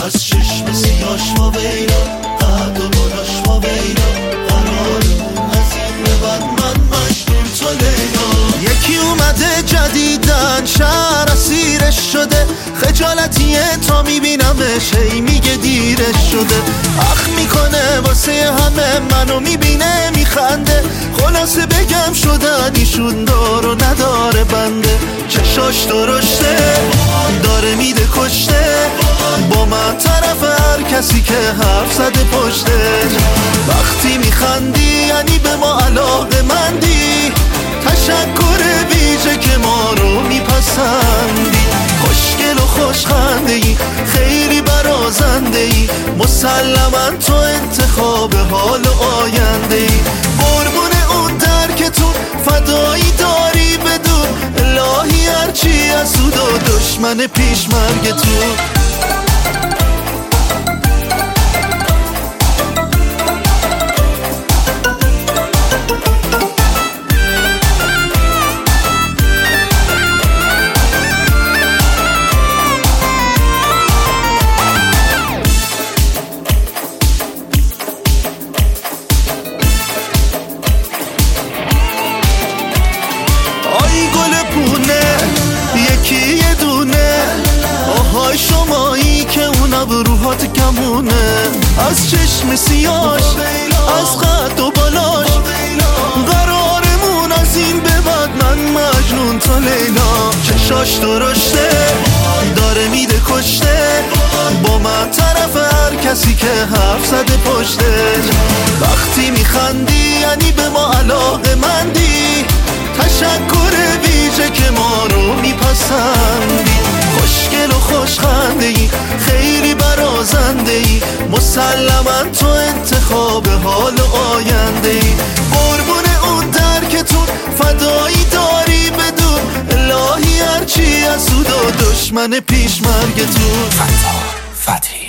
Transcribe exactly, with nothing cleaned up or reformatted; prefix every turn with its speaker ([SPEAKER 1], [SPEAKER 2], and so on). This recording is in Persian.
[SPEAKER 1] از چشم سیاش و ویلا، قد و بلاش و ویلا، قرارمون از این به بعد من مجنون تو لیلا. یکی اومده جدیدن شهر اسیرش شده، خجالتیه تا میبینمش هی میگه دیرش شده. اخ میکنه واسه همه منو میبینه میخنده، خلاصه بگم شدن ایشون دار و نداره بنده. چشاش درشته داره میده کشته، با من طرف هر کسی که حرف زده پشته. وقتی میخندی یعنی به ما علاقه مندی، تشکر ویژه که ما رو میپسندی. خوشگل و خوشخنده ای، خیلی برازنده ای، مسلما تو انتخاب حال و آینده ای. قربون اون درکتون فدایی داری بدون، الهی هرچی از سود و دشمن پیش مرگتون. یکی یه دونه آهای شمایی که اون ابروهات کمونه، از چشم سیاش از قد و بالاش، قرارمون از این به بعد من مجنون تا لیلا. چشاش درشته داره میده کشته، با من طرف هر کسی که حرف زده پشته. وقتی میخندی یعنی به ما علاقه مندی، تشکر ویژه که ما رو میپسندی. خوشگل و خوشخنده ای، خیلی برازنده ای، مسلما تو انتخاب حال و آینده ای. قربون اون درکتون فدایی داری بدون، الهی هرچی از سود و دشمن پیش مرگتون.
[SPEAKER 2] فتا فتحی